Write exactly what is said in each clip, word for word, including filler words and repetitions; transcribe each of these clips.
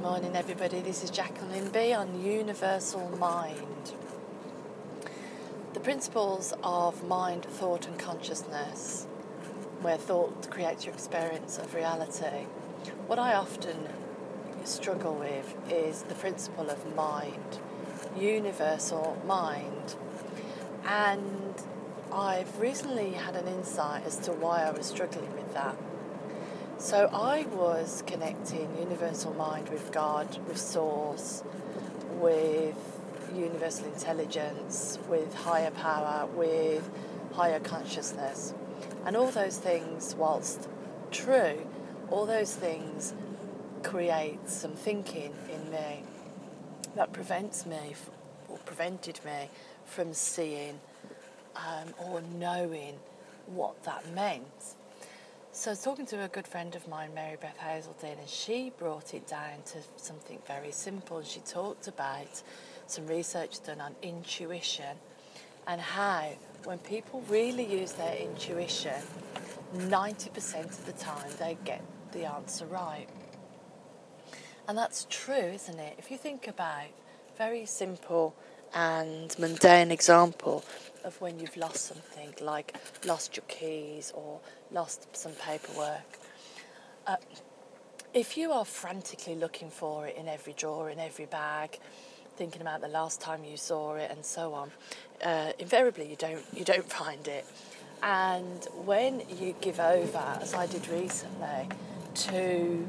morning, everybody. This is Jacqueline B on Universal Mind. The principles of mind, thought and consciousness, where thought creates your experience of reality. What I often struggle with is the principle of mind, universal mind. And I've recently had an insight as to why I was struggling with that. So I was connecting universal mind with God, with Source, with universal intelligence, with higher power, with higher consciousness. And all those things, whilst true, all those things create some thinking in me that prevents me, or prevented me from seeing um, or knowing what that meant. So I was talking to a good friend of mine, Mary Beth Hazelden, and she brought it down to something very simple. And she talked about some research done on intuition and how when people really use their intuition, ninety percent of the time they get the answer right. And that's true, isn't it? If you think about a very simple and mundane example of when you've lost something, like lost your keys or lost some paperwork. Uh, if you are frantically looking for it in every drawer, in every bag, thinking about the last time you saw it and so on, uh, invariably you don't you don't find it. And when you give over, as I did recently, to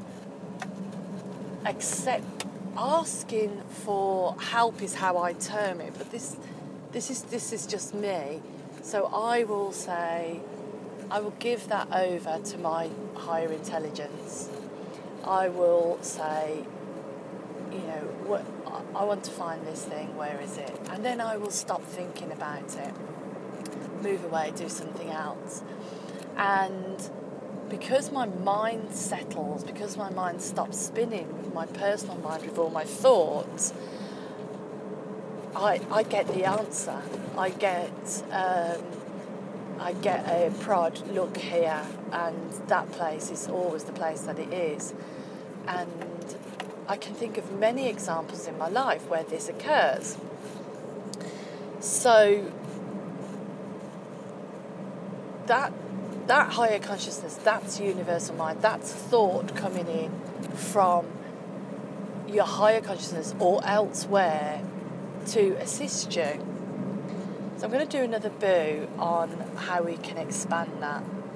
accept, asking for help is how I term it, but this this is this is just me. So I will say, I will give that over to my higher intelligence. I will say, you know, what I want to find this thing, where is it? And then I will stop thinking about it, move away, do something else. And because my mind settles, because my mind stops spinning with my personal mind, with all my thoughts, I I get the answer. I get um, I get a prod, look here, and that place is always the place that it is. And I can think of many examples in my life where this occurs. So that that higher consciousness, that's universal mind, that's thought coming in from your higher consciousness or elsewhere to assist you. So I'm going to do another boo on how we can expand that.